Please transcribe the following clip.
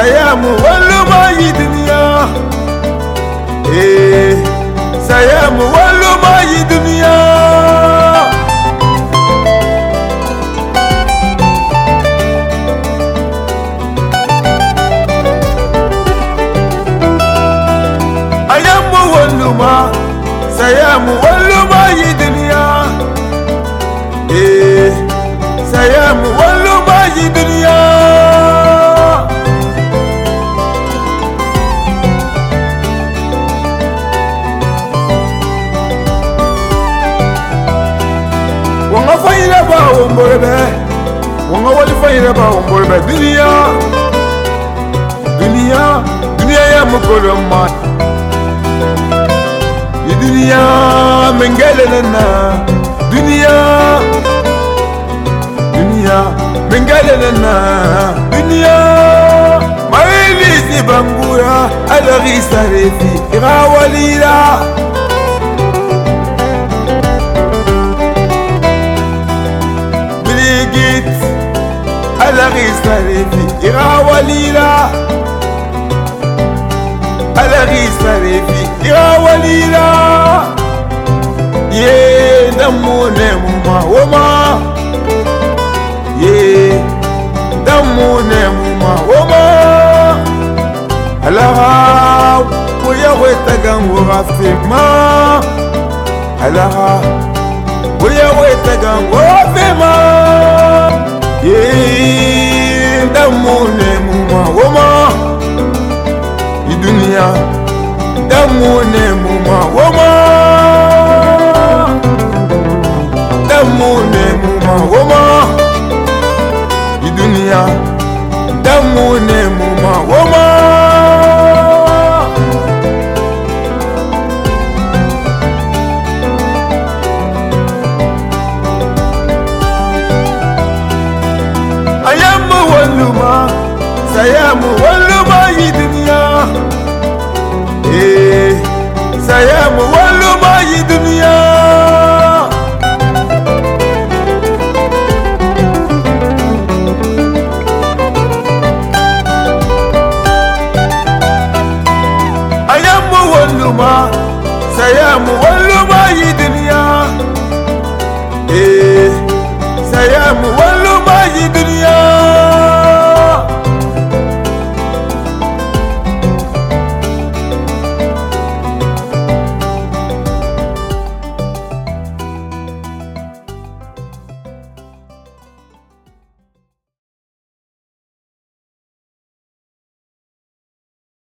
sayamu wallu ma yi duniya sayamu wallu ma yi duniya ayamu wallu ma sayamu wallu ma yi duniya sayamu wallu ma yi duniya wanga fayira ba womborbe wanga wali fayira ba womborbe duniya duniya duniya ya mukoloma duniya mengelena duniya duniya mengelena duniya maili sibangura alari sarefi irawalira biligit alari sarefi irawalira alari sarefi irawalira ye damune muma woma ye damune muma woma alaha kuya wetagan wafema alaha kuya wetagan wafema ye damune muma woma idunia damune muma woma damune muma woma idunia damune muma woma ayamu walluma sayamu walluma idunia sayamu